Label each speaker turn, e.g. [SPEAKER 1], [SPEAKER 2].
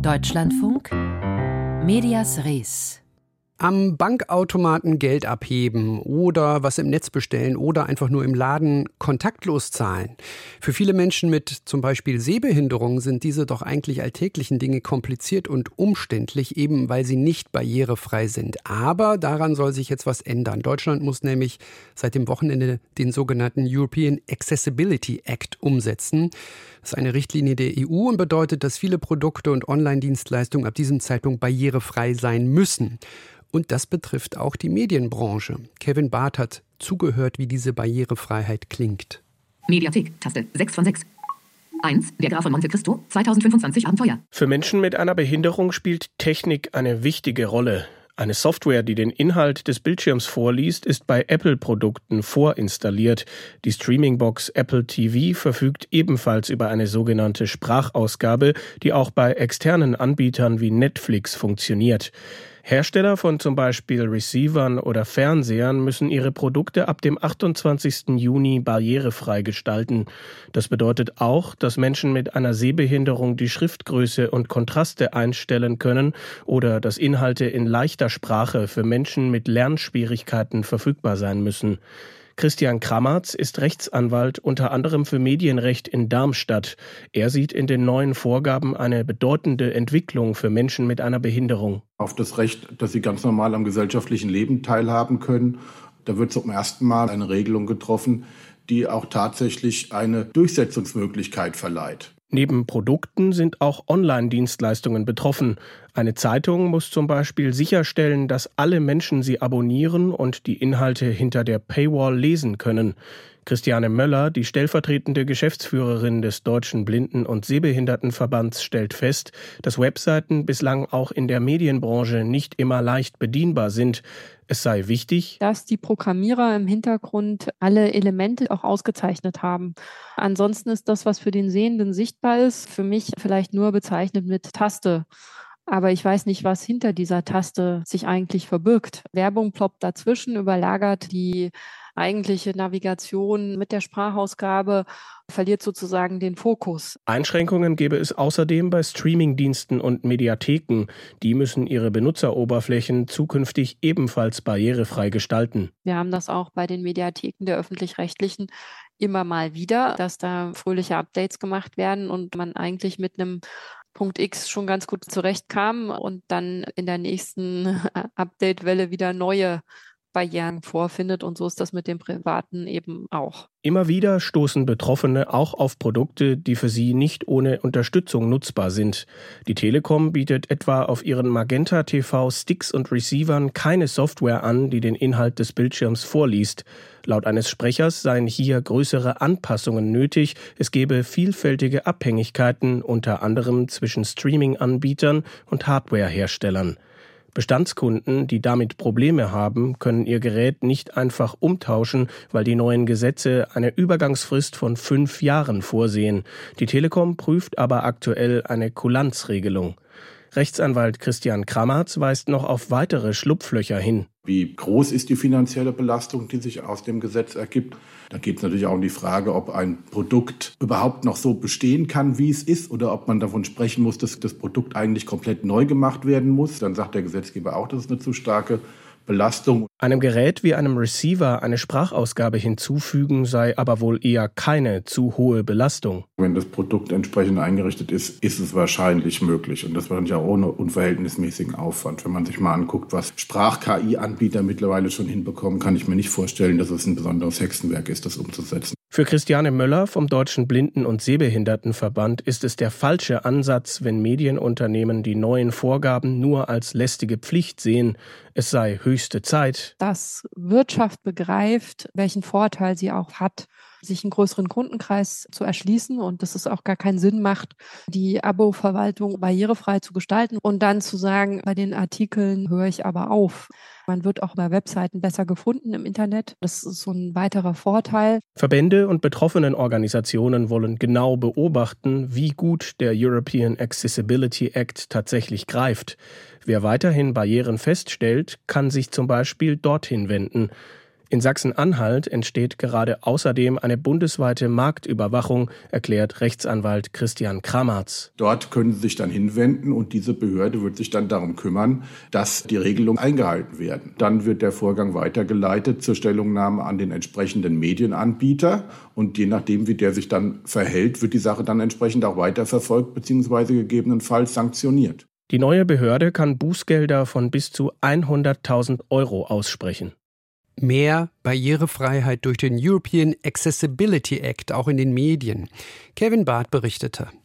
[SPEAKER 1] Deutschlandfunk Medias Res.
[SPEAKER 2] Am Bankautomaten Geld abheben oder was im Netz bestellen oder einfach nur im Laden kontaktlos zahlen. Für viele Menschen mit zum Beispiel Sehbehinderung sind diese doch eigentlich alltäglichen Dinge kompliziert und umständlich, eben weil sie nicht barrierefrei sind. Aber daran soll sich jetzt was ändern. Deutschland muss nämlich seit dem Wochenende den sogenannten European Accessibility Act umsetzen. Das ist eine Richtlinie der EU und bedeutet, dass viele Produkte und Online-Dienstleistungen ab diesem Zeitpunkt barrierefrei sein müssen. Und das betrifft auch die Medienbranche. Kevin Barth hat zugehört, wie diese Barrierefreiheit klingt.
[SPEAKER 3] Mediathek, Taste 6 von 6. 1. Der Graf von Monte Cristo, 2025 Abenteuer.
[SPEAKER 4] Für Menschen mit einer Behinderung spielt Technik eine wichtige Rolle. Eine Software, die den Inhalt des Bildschirms vorliest, ist bei Apple-Produkten vorinstalliert. Die Streamingbox Apple TV verfügt ebenfalls über eine sogenannte Sprachausgabe, die auch bei externen Anbietern wie Netflix funktioniert. Hersteller von zum Beispiel Receivern oder Fernsehern müssen ihre Produkte ab dem 28. Juni barrierefrei gestalten. Das bedeutet auch, dass Menschen mit einer Sehbehinderung die Schriftgröße und Kontraste einstellen können oder dass Inhalte in leichter Sprache für Menschen mit Lernschwierigkeiten verfügbar sein müssen. Christian Kramatz ist Rechtsanwalt unter anderem für Medienrecht in Darmstadt. Er sieht in den neuen Vorgaben eine bedeutende Entwicklung für Menschen mit einer Behinderung.
[SPEAKER 5] Auf das Recht, dass sie ganz normal am gesellschaftlichen Leben teilhaben können. Da wird zum ersten Mal eine Regelung getroffen, die auch tatsächlich eine Durchsetzungsmöglichkeit verleiht.
[SPEAKER 4] Neben Produkten sind auch Online-Dienstleistungen betroffen. Eine Zeitung muss zum Beispiel sicherstellen, dass alle Menschen sie abonnieren und die Inhalte hinter der Paywall lesen können. Christiane Möller, die stellvertretende Geschäftsführerin des Deutschen Blinden- und Sehbehindertenverbands, stellt fest, dass Webseiten bislang auch in der Medienbranche nicht immer leicht bedienbar sind. Es sei wichtig,
[SPEAKER 6] dass die Programmierer im Hintergrund alle Elemente auch ausgezeichnet haben. Ansonsten ist das, was für den Sehenden sichtbar ist, für mich vielleicht nur bezeichnet mit Taste. Aber ich weiß nicht, was hinter dieser Taste sich eigentlich verbirgt. Werbung ploppt dazwischen, überlagert die eigentliche Navigation mit der Sprachausgabe, verliert sozusagen den Fokus.
[SPEAKER 4] Einschränkungen gäbe es außerdem bei Streamingdiensten und Mediatheken. Die müssen ihre Benutzeroberflächen zukünftig ebenfalls barrierefrei gestalten.
[SPEAKER 6] Wir haben das auch bei den Mediatheken der Öffentlich-Rechtlichen immer mal wieder, dass da fröhliche Updates gemacht werden und man eigentlich mit einem Punkt X schon ganz gut zurechtkam und dann in der nächsten Update-Welle wieder neue Barrieren vorfindet, und so ist das mit dem Privaten eben auch.
[SPEAKER 4] Immer wieder stoßen Betroffene auch auf Produkte, die für sie nicht ohne Unterstützung nutzbar sind. Die Telekom bietet etwa auf ihren Magenta TV Sticks und Receivern keine Software an, die den Inhalt des Bildschirms vorliest. Laut eines Sprechers seien hier größere Anpassungen nötig. Es gebe vielfältige Abhängigkeiten, unter anderem zwischen Streaming-Anbietern und Hardware-Herstellern. Bestandskunden, die damit Probleme haben, können ihr Gerät nicht einfach umtauschen, weil die neuen Gesetze eine Übergangsfrist von 5 Jahren vorsehen. Die Telekom prüft aber aktuell eine Kulanzregelung. Rechtsanwalt Christian Kramatz weist noch auf weitere Schlupflöcher hin.
[SPEAKER 5] Wie groß ist die finanzielle Belastung, die sich aus dem Gesetz ergibt? Da geht es natürlich auch um die Frage, ob ein Produkt überhaupt noch so bestehen kann, wie es ist, oder ob man davon sprechen muss, dass das Produkt eigentlich komplett neu gemacht werden muss. Dann sagt der Gesetzgeber auch, das ist eine zu starke Belastung.
[SPEAKER 4] Einem Gerät wie einem Receiver eine Sprachausgabe hinzufügen sei aber wohl eher keine zu hohe Belastung.
[SPEAKER 5] Wenn das Produkt entsprechend eingerichtet ist, ist es wahrscheinlich möglich. Und das wahrscheinlich auch ohne unverhältnismäßigen Aufwand. Wenn man sich mal anguckt, was Sprach-KI-Anbieter mittlerweile schon hinbekommen, kann ich mir nicht vorstellen, dass es ein besonderes Hexenwerk ist, das umzusetzen.
[SPEAKER 4] Für Christiane Möller vom Deutschen Blinden- und Sehbehindertenverband ist es der falsche Ansatz, wenn Medienunternehmen die neuen Vorgaben nur als lästige Pflicht sehen. Es sei höchste Zeit,
[SPEAKER 6] dass Wirtschaft begreift, welchen Vorteil sie auch hat, sich einen größeren Kundenkreis zu erschließen und dass es auch gar keinen Sinn macht, die Abo-Verwaltung barrierefrei zu gestalten und dann zu sagen, bei den Artikeln höre ich aber auf. Man wird auch bei Webseiten besser gefunden im Internet. Das ist so ein weiterer Vorteil.
[SPEAKER 4] Verbände und betroffenen Organisationen wollen genau beobachten, wie gut der European Accessibility Act tatsächlich greift. Wer weiterhin Barrieren feststellt, kann sich zum Beispiel dorthin wenden. In Sachsen-Anhalt entsteht gerade außerdem eine bundesweite Marktüberwachung, erklärt Rechtsanwalt Christian Kramarz.
[SPEAKER 5] Dort können Sie sich dann hinwenden und diese Behörde wird sich dann darum kümmern, dass die Regelungen eingehalten werden. Dann wird der Vorgang weitergeleitet zur Stellungnahme an den entsprechenden Medienanbieter und je nachdem, wie der sich dann verhält, wird die Sache dann entsprechend auch weiterverfolgt bzw. gegebenenfalls sanktioniert.
[SPEAKER 4] Die neue Behörde kann Bußgelder von bis zu 100.000 € aussprechen.
[SPEAKER 2] Mehr Barrierefreiheit durch den European Accessibility Act auch in den Medien. Kevin Barth berichtete.